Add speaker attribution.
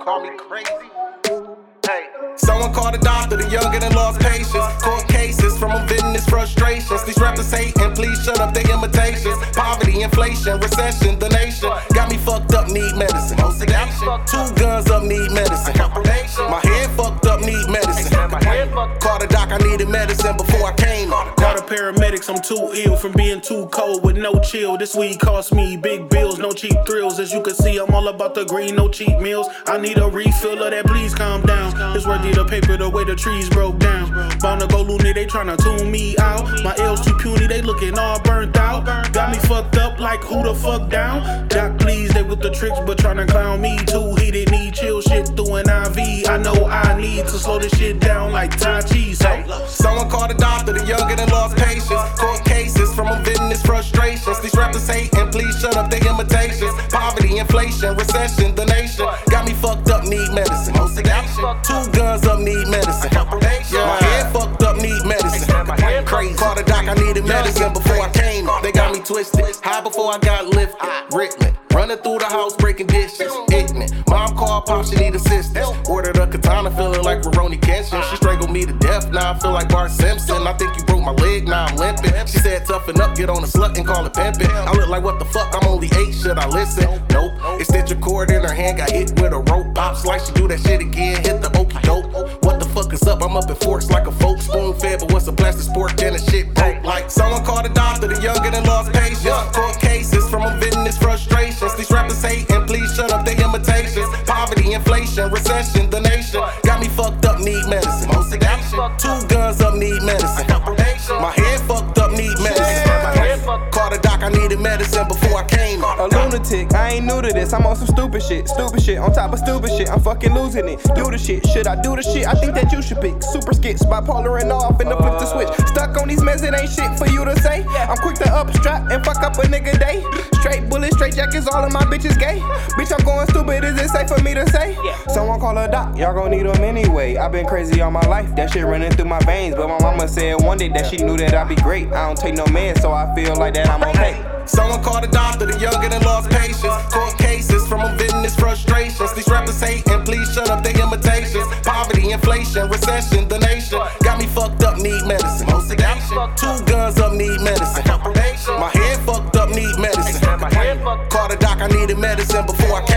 Speaker 1: call me crazy. Hey. Someone called a doctor, the youngin' and lost patience. Court cases from them venting his frustrations. These rappers hating, please shut up their imitations. Poverty, inflation, recession, the nation got me fucked up, need medicine. Sedation. 2 guns up, need medicine. My head fucked up, need medicine. Called a doc, I needed medicine before I came.
Speaker 2: Called the paramedics, I'm too ill from being too cold with no chill. This week cost me big bills, no cheap thrills. As you can see, I'm all about the green, no cheap meals. I need a refill of that, please calm down. It's worthy the paper the way the trees broke down. Bound to go loony, they tryna tune me out. My L's too puny, they looking all burnt out. Got me fucked up like who the fuck down? Doc, please, they with the tricks, but tryna clown me too. Heated, need chill shit through an IV. I know I need to slow this shit down like Tai Chi.
Speaker 1: Someone called a doctor, the youngin' and lost patience. Court cases from them venting his frustrations. These rappers hating, please shut up their imitations. Poverty, inflation, recession, the nation got me fucked up, need medicine. Sedation. 2 guns up, need medicine. My head fucked up, need medicine. Crazy. Called a doc, I needed medicine before I came. They got me twisted. High before I got lifted. Rickman. Running through the house, breaking dishes. Ignorant. Mom called Pop, she need assistance. Ordered a katana, feeling like Rurouni Kenshin. She strangled me to death, now I feel like Bart Simpson. I think you broke my leg, now I'm limping. She said toughen up, get on a slut and call it pimpin'. I look like what the fuck, I'm only 8, should I listen? Nope. Extension cord in her hand, got hit with a rope. Pops like she do that shit again, hit the okie dope. What the fuck is up? I'm up in forks like a folk. Spoon fed, but what's a plastic sport? And the shit broke like someone called a doctor, the youngin' and lost patience. Court cases from them venting his frustrations. These rappers hating, please shut up their imitations. Poverty, inflation, recession, the nation got me fucked up, need medicine. Sedation. 2 guns up, need medicine. My head fucked up, need medicine. Called a doc, I needed medicine before I came.
Speaker 3: A lunatic, I ain't new to this. I'm on some stupid shit on top of stupid shit. I'm fucking losing it. Do the shit, should I do the shit? I think that you should pick. Super skits, bipolar and off, and the flip the switch. Stuck on these meds, it ain't shit for you to say. I'm quick to upstrap and fuck up a nigga day. Straight bullets, straight jackets, all of my bitches gay. Bitch, I'm going stupid, is it safe for me to say? Someone call a doc, y'all gon' need them anyway. I've been crazy all my life, that shit running through my veins. But my mama said one day that she knew that I'd be great. I don't take no man, so I feel like that I'm okay.
Speaker 1: Someone called a doctor, the youngin' and lost patience. Court cases from them venting his frustrations. These rappers hating, please shut up their imitations. Poverty, inflation, recession, the nation got me fucked up, need medicine. Sedation. 2 guns up, need medicine. My head fucked up, need medicine. Called a doc, I needed medicine before I